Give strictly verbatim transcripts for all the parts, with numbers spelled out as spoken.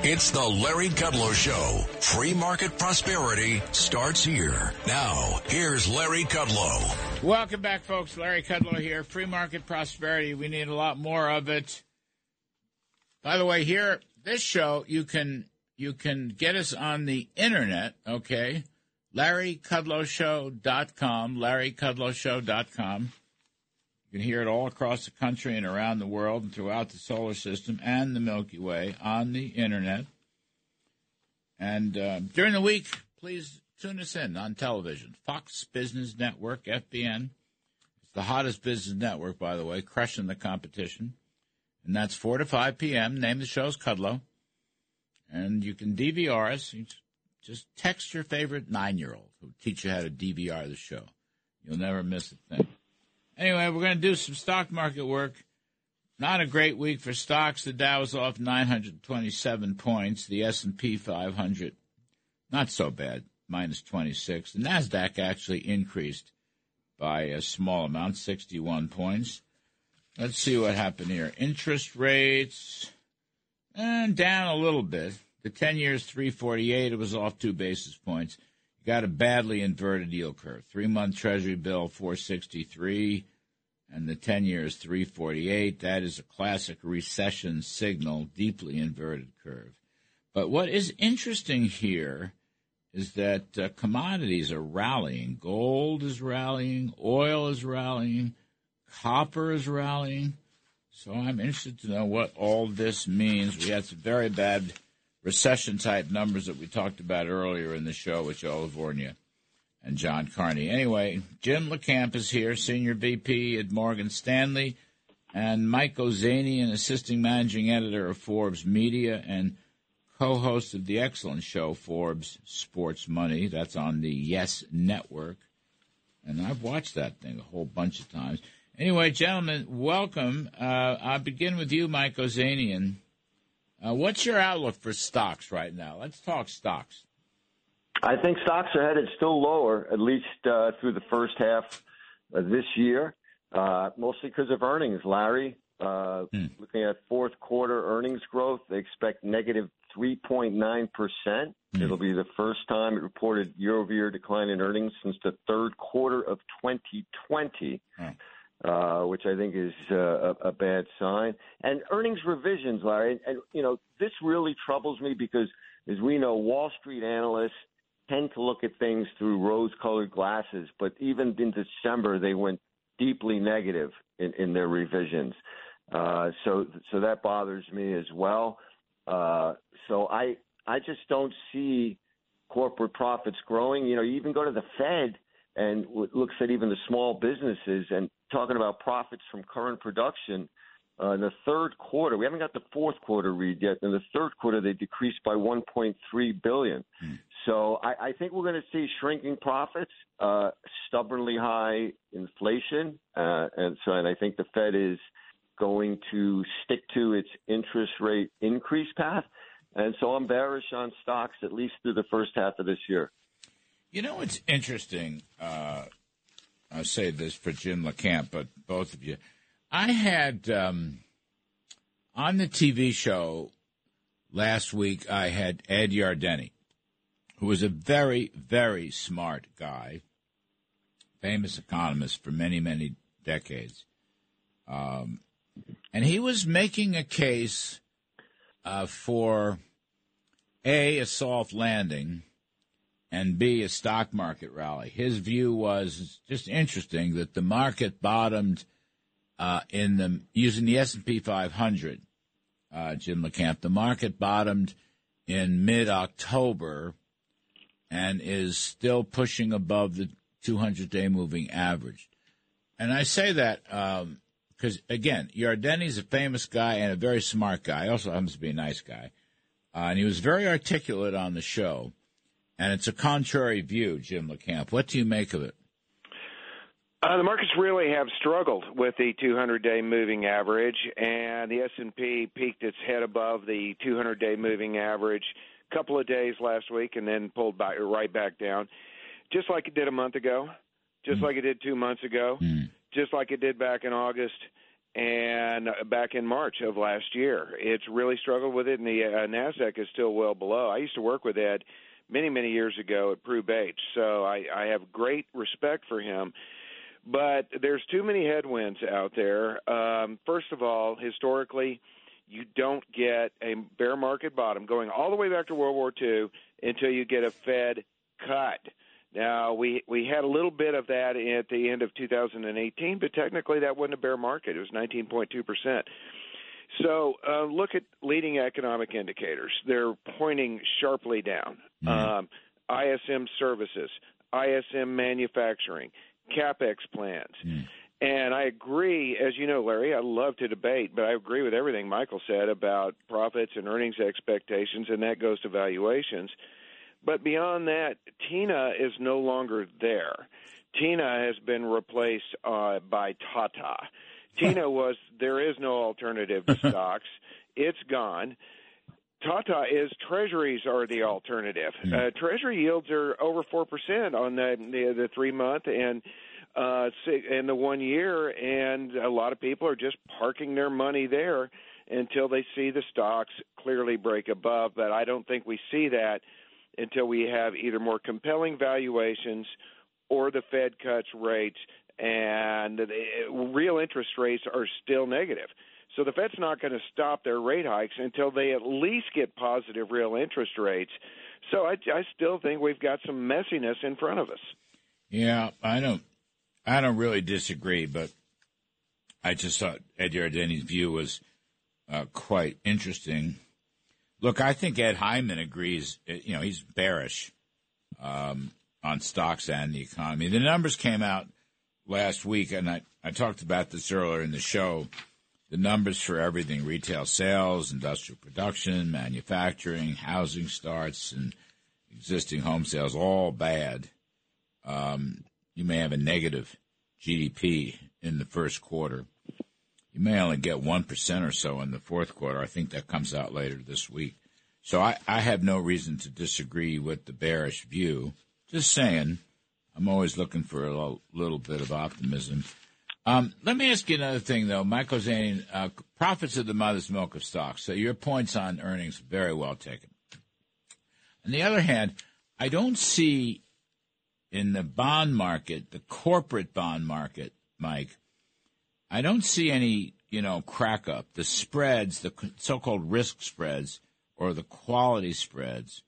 It's the Larry Kudlow Show. Free market prosperity starts here. Now, here's Larry Kudlow. Welcome back, folks. Larry Kudlow here. Free market prosperity. We need a lot more of it. By the way, here, this show, you can you can get us on the internet, okay? Larry Kudlow Show dot com, Larry Kudlow Show dot com. You can hear it all across the country and around the world and throughout the solar system and the Milky Way on the internet. And uh, during the week, please tune us in on television. Fox Business Network, F B N. It's the hottest business network, by the way, crushing the competition. And that's four to five p.m. Name of the show is Kudlow. And you can D V R us. You just text your favorite nine-year-old who will teach you how to D V R the show. You'll never miss a thing. Anyway, we're going to do some stock market work. Not a great week for stocks. The Dow is off nine hundred twenty-seven points. The S and P five hundred, not so bad, minus twenty-six. The NASDAQ actually increased by a small amount, sixty-one points. Let's see what happened here. Interest rates, and down a little bit. The ten years, three forty-eight. It was off two basis points. You got a badly inverted yield curve. Three-month Treasury bill, four sixty-three. And the ten years, three forty-eight. That is a classic recession signal, deeply inverted curve. But what is interesting here is that uh, commodities are rallying. Gold is rallying. Oil is rallying. Copper is rallying. So I'm interested to know what all this means. We had some very bad recession-type numbers that we talked about earlier in the show with Joe Lavorgna and John Carney. Anyway, Jim LeCamp is here, Senior V P at Morgan Stanley, and Mike Ozanian, Assisting Managing Editor of Forbes Media and co-host of the excellent show Forbes Sports Money. That's on the Yes Network. And I've watched that thing a whole bunch of times. Anyway, gentlemen, welcome. Uh, I'll begin with you, Mike Ozanian. Uh, what's your outlook for stocks right now? Let's talk stocks. I think stocks are headed still lower, at least uh, through the first half of this year, uh, mostly because of earnings, Larry. Uh, hmm. Looking at fourth quarter earnings growth, they expect negative three point nine percent. Hmm. It'll be the first time it reported year-over-year decline in earnings since the third quarter of twenty twenty. Hmm. Uh, which I think is uh, a, a bad sign. And earnings revisions, Larry, and, and, you know, this really troubles me because, as we know, Wall Street analysts tend to look at things through rose-colored glasses, but even in December, they went deeply negative in, in their revisions. Uh, so so that bothers me as well. Uh, so I I just don't see corporate profits growing. You know, you even go to the Fed and looks at even the small businesses and talking about profits from current production. Uh, in the third quarter, we haven't got the fourth quarter read yet. In the third quarter, they decreased by one point three billion dollars. Mm. So I, I think we're going to see shrinking profits, uh, stubbornly high inflation, uh, and so and I think the Fed is going to stick to its interest rate increase path. And so I'm bearish on stocks at least through the first half of this year. You know, it's interesting. Uh, I'll say this for Jim LeCamp, but both of you. I had um, on the T V show last week, I had Ed Yardeni, who was a very, very smart guy, famous economist for many, many decades. Um, and he was making a case uh, for, A, a soft landing, and B, a stock market rally. His view was, it's just interesting, that the market bottomed uh, in the, using the S and P five hundred, uh, Jim LeCamp, the market bottomed in mid-October and is still pushing above the two hundred day moving average. And I say that because, um, again, Yardeni's a famous guy and a very smart guy. He also happens to be a nice guy. Uh, and he was very articulate on the show. And it's a contrary view, Jim LeCamp. What do you make of it? Uh, the markets really have struggled with the two hundred day moving average, and the S and P peaked its head above the two hundred day moving average a couple of days last week and then pulled back, right back down, just like it did a month ago, just mm. like it did two months ago, mm. just like it did back in August. and back in March of last year. It's really struggled with it, and the uh, NASDAQ is still well below. I used to work with Ed many, many years ago at Prue Bates, so I, I have great respect for him. But there's too many headwinds out there. Um, first of all, historically, you don't get a bear market bottom going all the way back to World War Two until you get a Fed cut. Now, we, we had a little bit of that at the end of two thousand eighteen, but technically that wasn't a bear market. It was nineteen point two percent. So uh, look at leading economic indicators. They're pointing sharply down. Mm-hmm. Um, I S M services, I S M manufacturing, CapEx plans. Mm-hmm. And I agree, as you know, Larry, I love to debate, but I agree with everything Michael said about profits and earnings expectations, and that goes to valuations. But beyond that, Tina is no longer there. Tina has been replaced uh, by Tata. Tina was, there is no alternative to stocks. It's gone. Tata is treasuries are the alternative. Uh, treasury yields are over four percent on the, the, the three-month and uh, and the one year, and a lot of people are just parking their money there until they see the stocks clearly break above. But I don't think we see that until we have either more compelling valuations or the Fed cuts rates, and the real interest rates are still negative. So the Fed's not going to stop their rate hikes until they at least get positive real interest rates. So I, I still think we've got some messiness in front of us. Yeah, I don't, I don't really disagree, but I just thought Ed Yardeni's view was uh, quite interesting. Look, I think Ed Hyman agrees. You know, he's bearish um, on stocks and the economy. The numbers came out last week, and I, I talked about this earlier in the show. The numbers for everything, retail sales, industrial production, manufacturing, housing starts, and existing home sales, all bad. Um, you may have a negative G D P in the first quarter. You may only get one percent or so in the fourth quarter. I think that comes out later this week. So I, I have no reason to disagree with the bearish view. Just saying, I'm always looking for a little, little bit of optimism. Um, let me ask you another thing, though. Michael Zane, uh, profits of the mother's milk of stocks. So your points on earnings, very well taken. On the other hand, I don't see in the bond market, the corporate bond market, Mike, I don't see any, you know, crack up. The spreads, the so-called risk spreads or the quality spreads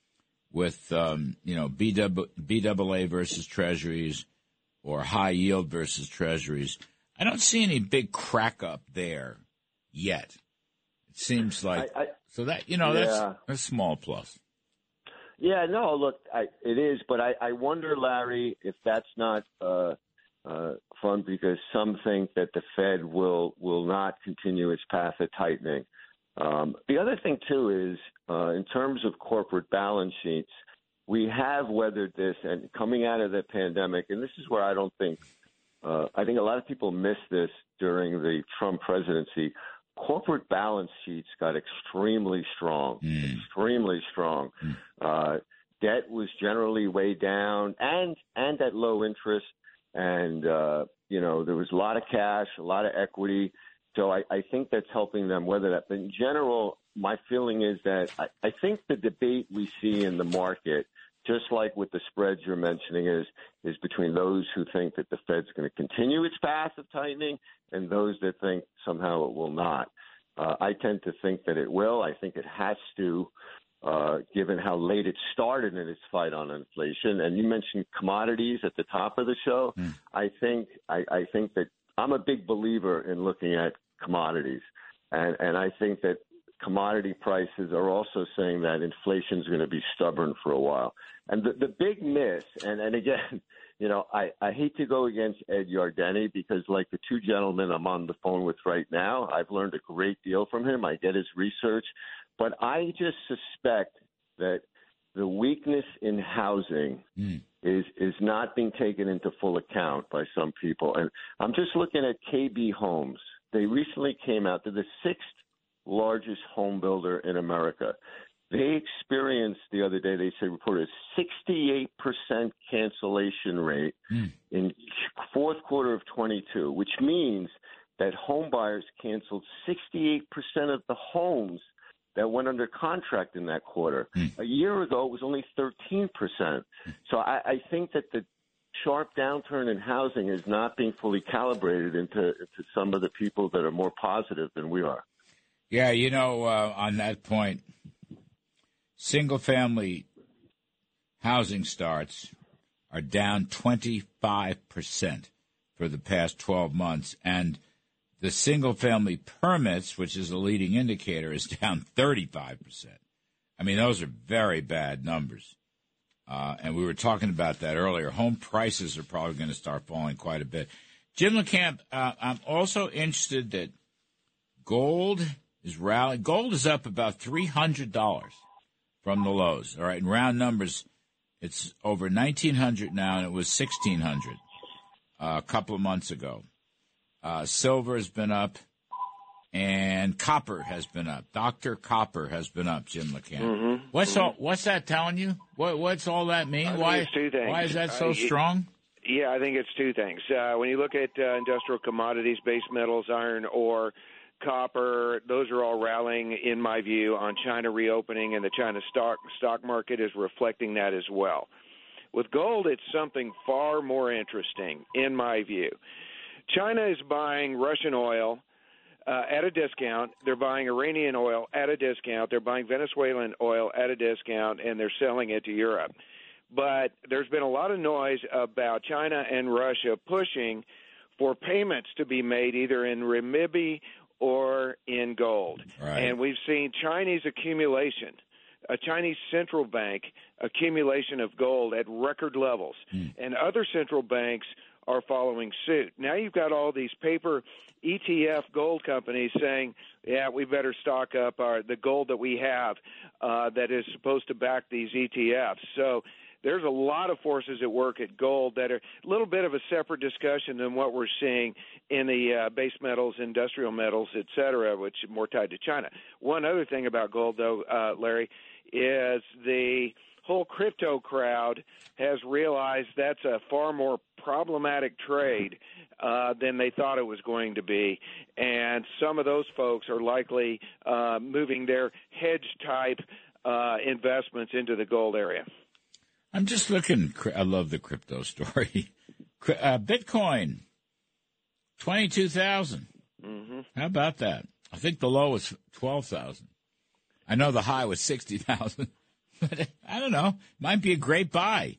with, um, you know, B double A versus treasuries or high yield versus treasuries. I don't see any big crack up there yet. It seems like, I, I, so that, you know, that's yeah. a small plus. Yeah, no, look, I, it is, but I, I wonder, Larry, if that's not uh, uh, fun because some think that the Fed will will not continue its path of tightening. Um, the other thing, too, is uh, in terms of corporate balance sheets, we have weathered this, and coming out of the pandemic, and this is where I don't think, uh, I think a lot of people missed this during the Trump presidency. Corporate balance sheets got extremely strong, mm. extremely strong. Mm. Uh, debt was generally way down and, and at low interest. And, uh, you know, there was a lot of cash, a lot of equity. So I, I think that's helping them weather that. But in general, my feeling is that I, I think the debate we see in the market, just like with the spreads you're mentioning, is is between those who think that the Fed's going to continue its path of tightening and those that think somehow it will not. Uh, I tend to think that it will. I think it has to, uh, given how late it started in its fight on inflation. And you mentioned commodities at the top of the show. Mm. I think I, I think that I'm a big believer in looking at commodities, and and I think that commodity prices are also saying that inflation is going to be stubborn for a while. And the, the big miss, and, and again, you know, I, I hate to go against Ed Yardeni because like the two gentlemen I'm on the phone with right now, I've learned a great deal from him. I get his research. But I just suspect that the weakness in housing mm. is is not being taken into full account by some people. And I'm just looking at K B Homes. They recently came out. They're the sixth largest home builder in America. They experienced the other day, they say, reported a sixty-eight percent cancellation rate mm. in fourth quarter of twenty-two, which means that home buyers canceled sixty-eight percent of the homes that went under contract in that quarter. Mm. A year ago, it was only thirteen percent. So I, I think that the sharp downturn in housing is not being fully calibrated into, into some of the people that are more positive than we are. Yeah, you know, uh, on that point, single-family housing starts are down twenty-five percent for the past twelve months, and the single-family permits, which is a leading indicator, is down thirty-five percent. I mean, those are very bad numbers. Uh, and we were talking about that earlier. Home prices are probably going to start falling quite a bit. Jim LeCamp, uh, I'm also interested that gold is rallying. Gold is up about three hundred dollars from the lows. All right, in round numbers, it's over nineteen hundred dollars now, and it was sixteen hundred dollars uh, a couple of months ago. Uh, silver has been up, and copper has been up. Doctor Copper has been up, Jim LeCamp. Mm-hmm. What's mm-hmm. all? What's that telling you? What, what's all that mean? I why? It's two things. Why is that so uh, strong? It, yeah, I think it's two things. Uh, when you look at uh, industrial commodities, base metals, iron ore, copper, those are all rallying, in my view, on China reopening, and the China stock stock market is reflecting that as well. With gold, it's something far more interesting, in my view. China is buying Russian oil uh, at a discount. They're buying Iranian oil at a discount. They're buying Venezuelan oil at a discount, and they're selling it to Europe. But there's been a lot of noise about China and Russia pushing for payments to be made either in renminbi or in gold. Right. And we've seen Chinese accumulation, a Chinese central bank accumulation of gold at record levels, mm. and other central banks are following suit. Now you've got all these paper E T F gold companies saying, yeah, we better stock up our the gold that we have uh, that is supposed to back these E T Fs. So there's a lot of forces at work at gold that are a little bit of a separate discussion than what we're seeing in the uh, base metals, industrial metals, et cetera, which are more tied to China. One other thing about gold, though, uh, Larry, is the whole crypto crowd has realized that's a far more problematic trade uh, than they thought it was going to be. And some of those folks are likely uh, moving their hedge-type uh, investments into the gold area. I'm just looking. I love the crypto story. Uh, Bitcoin, twenty-two thousand. Mm-hmm. How about that? I think the low was twelve thousand. I know the high was sixty thousand. But I don't know. Might be a great buy.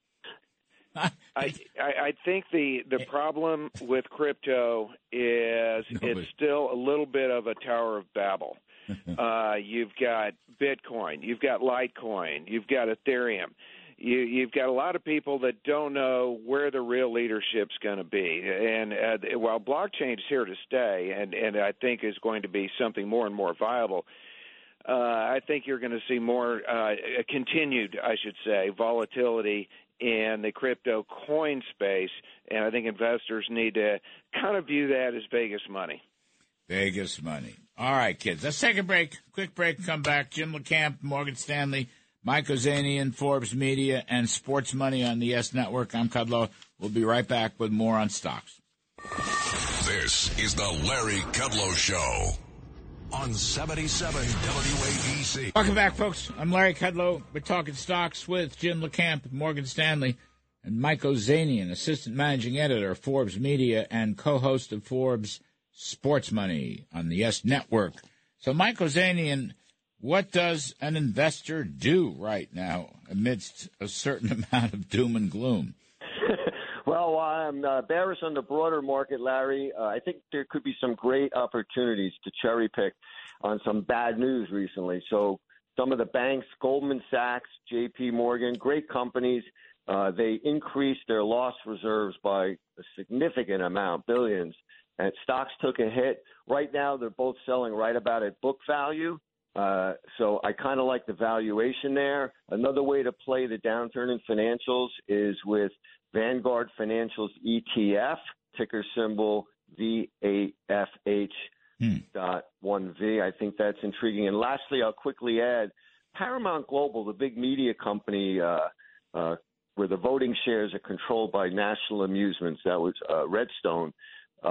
I, I I think the the problem with crypto is no, it's still a little bit of a Tower of Babel. uh, you've got Bitcoin, you've got Litecoin, you've got Ethereum. You, you've got a lot of people that don't know where the real leadership's going to be. And uh, while blockchain is here to stay, and, and I think is going to be something more and more viable, uh, I think you're going to see more uh, continued, I should say, volatility in the crypto coin space. And I think investors need to kind of view that as Vegas money. Vegas money. All right, kids. Let's take a break. Quick break. Come back. Jim LeCamp, Morgan Stanley, Mike Ozanian, Forbes Media, and Sports Money on the Yes Network. I'm Kudlow. We'll be right back with more on stocks. This is the Larry Kudlow Show on seventy-seven W A B C. Welcome back, folks. I'm Larry Kudlow. We're talking stocks with Jim LeCamp, Morgan Stanley, and Mike Ozanian, Assistant Managing Editor of Forbes Media and co-host of Forbes Sports Money on the Yes Network. So, Mike Ozanian, what does an investor do right now amidst a certain amount of doom and gloom? Well, I'm uh, bearish on the broader market, Larry. Uh, I think there could be some great opportunities to cherry pick on some bad news recently. So some of the banks, Goldman Sachs, J P Morgan, great companies, uh, they increased their loss reserves by a significant amount, billions, and stocks took a hit. Right now, they're both selling right about at book value. Uh, so I kind of like the valuation there. Another way to play the downturn in financials is with Vanguard Financials E T F, ticker symbol V A F H dot one V. I think that's intriguing. And lastly, I'll quickly add Paramount Global, the big media company uh, uh, where the voting shares are controlled by National Amusements. That was uh, Redstone. Uh,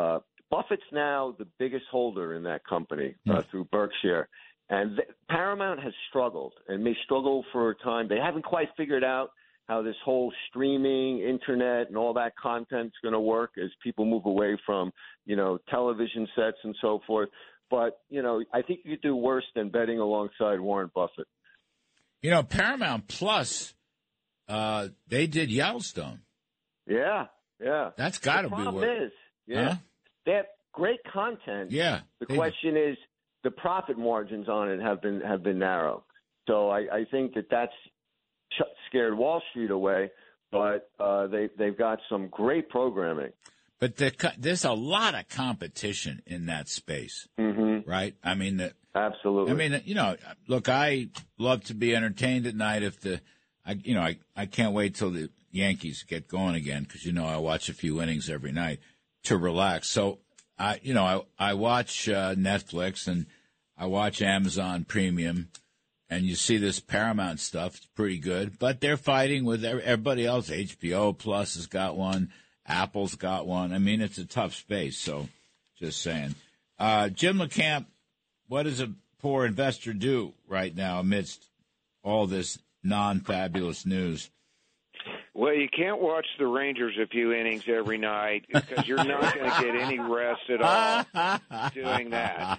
Buffett's now the biggest holder in that company uh, Mm. through Berkshire. And th- Paramount has struggled and may struggle for a time. They haven't quite figured out how this whole streaming, internet, and all that content's going to work as people move away from, you know, television sets and so forth. But, you know, I think you could do worse than betting alongside Warren Buffett. You know, Paramount Plus, uh, they did Yellowstone. Yeah, yeah. That's got to The be problem worth. is, yeah, Huh? they have great content. Yeah. The they- question is, the profit margins on it have been have been narrow. So I, I think that that's ch- scared Wall Street away. But uh, they they've got some great programming. But the, co- there's a lot of competition in that space, Mm-hmm. right? I mean, the, Absolutely. I mean, you know, look, I love to be entertained at night. If the, I, you know, I, I can't wait till the Yankees get going again because you know I watch a few innings every night to relax. So I, you know, I I watch uh, Netflix and I watch Amazon Premium, and you see this Paramount stuff. It's pretty good, but they're fighting with everybody else. H B O Plus has got one. Apple's got one. I mean, it's a tough space. So, just saying. Uh, Jim LeCamp, what does a poor investor do right now amidst all this non-fabulous news? Well, you can't watch the Rangers a few innings every night because you're not going to get any rest at all doing that.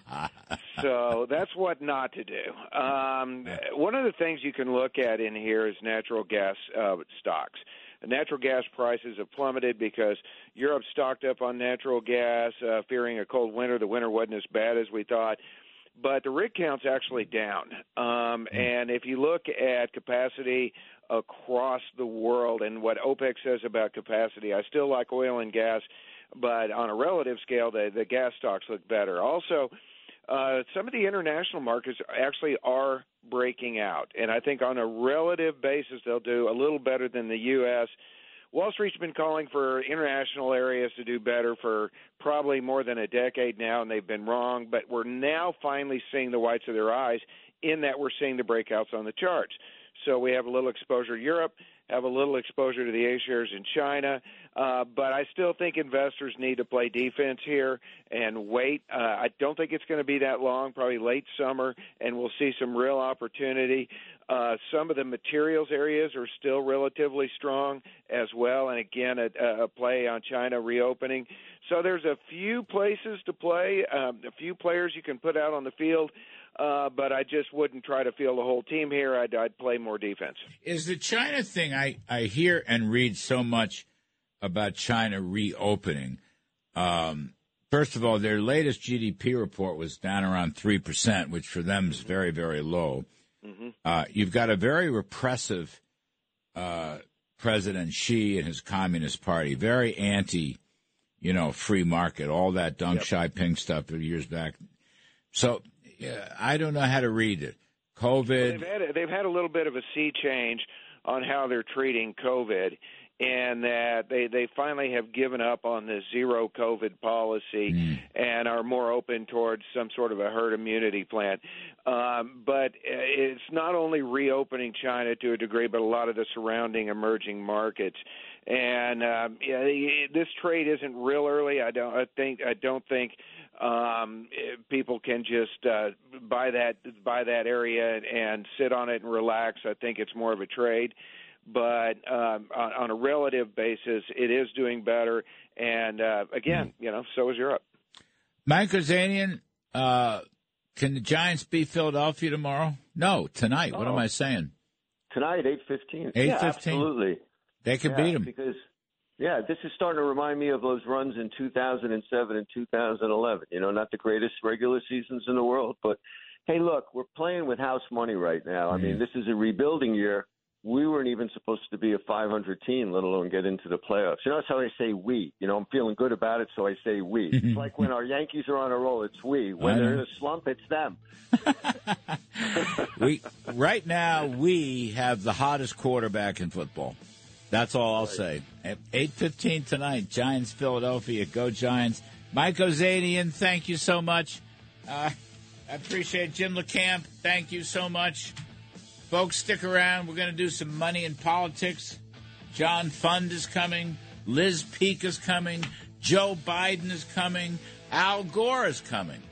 So that's what not to do. Um, one of the things you can look at in here is natural gas uh, stocks. Natural gas prices have plummeted because Europe stocked up on natural gas, uh, fearing a cold winter. The winter wasn't as bad as we thought. But the rig count's actually down. Um, and if you look at capacity across the world and what OPEC says about capacity, I still like oil and gas, but on a relative scale, the, the gas stocks look better. Also, uh, some of the international markets actually are breaking out, and I think on a relative basis, they'll do a little better than the U S Wall Street's been calling for international areas to do better for probably more than a decade now, and they've been wrong. But we're now finally seeing the whites of their eyes in that we're seeing the breakouts on the charts. So we have a little exposure to Europe, have a little exposure to the A-shares in China. Uh, but I still think investors need to play defense here and wait. Uh, I don't think it's going to be that long, probably late summer, and we'll see some real opportunity. Uh, some of the materials areas are still relatively strong as well, and again, a, a play on China reopening. So there's a few places to play, um, a few players you can put out on the field, uh, but I just wouldn't try to field the whole team here. I'd, I'd play more defense. Is the China thing, I, I hear and read so much about China reopening. Um, first of all, their latest G D P report was down around three percent, which for them is very, very low. Mm-hmm. Uh, you've got a very repressive uh, President Xi and his Communist Party, very anti, you know, free market, all that Deng Yep. Xiaoping stuff years back. So yeah, I don't know how to read it. COVID. Well, they've had a, they've had a little bit of a sea change on how they're treating COVID, and that they, they finally have given up on the zero COVID policy mm. and are more open towards some sort of a herd immunity plan. Um, but it's not only reopening China to a degree, but a lot of the surrounding emerging markets. And um, yeah, this trade isn't real early. I don't. I think. I don't think um, people can just uh, buy that buy that area and, and sit on it and relax. I think it's more of a trade. But um, on, on a relative basis, it is doing better. And, uh, again, you know, so is Europe. Mike Ozanian, uh, can the Giants beat Philadelphia tomorrow? No, tonight. Oh. What am I saying? Tonight, eight fifteen. eight fifteen? Yeah, absolutely. They could yeah, beat them. Because, yeah, this is starting to remind me of those runs in two thousand seven and two thousand eleven. You know, not the greatest regular seasons in the world. But, hey, look, we're playing with house money right now. I mm. mean, this is a rebuilding year. We weren't even supposed to be a five hundred team, let alone get into the playoffs. You know, that's how I say we. You know, I'm feeling good about it, so I say we. It's like when our Yankees are on a roll, it's we. When they're in a slump, it's them. we Right now, we have the hottest quarterback in football. That's all I'll right. say. At eight fifteen tonight, Giants, Philadelphia. Go Giants. Mike Ozanian, thank you so much. Uh, I appreciate Jim LeCamp. Thank you so much. Folks, stick around. We're going to do some money in politics. John Fund is coming. Liz Peek is coming. Joe Biden is coming. Al Gore is coming.